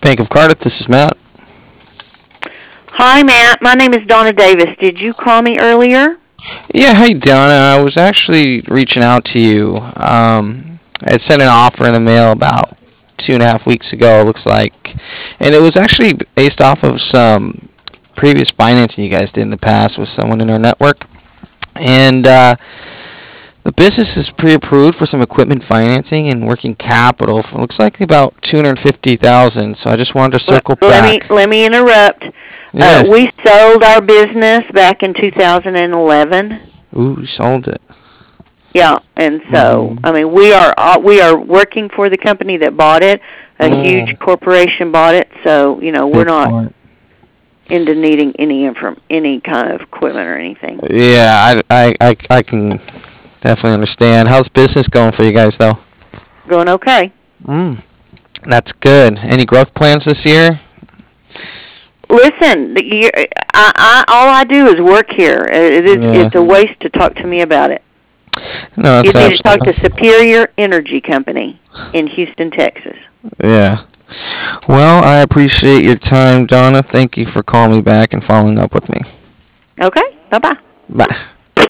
Bank of Cardiff, this is Matt. Hi, Matt. My name is Donna Davis. Did you call me earlier? Yeah, hey Donna. I was actually reaching out to you. I had sent an offer in the mail about 2.5 weeks ago, it looks like. And it was actually based off of some previous financing you guys did in the past with someone in our network. And the business is pre-approved for some equipment financing and working capital. For, looks like about 250,000. So I just wanted to circle back. Let me interrupt. Yes. We sold our business back in 2011. Ooh, you sold it. Yeah, and so I mean we are working for the company that bought it. A huge corporation bought it, so we're not into needing any kind of equipment or anything. Yeah, I can definitely understand. How's business going for you guys though? Going okay. That's good. Any growth plans this year? Listen, all I do is work here. It's a waste to talk to me about it. No, you need to talk to Superior Energy Company in Houston, Texas. Yeah. Well, I appreciate your time, Donna. Thank you for calling me back and following up with me. Okay. Bye-bye. Bye.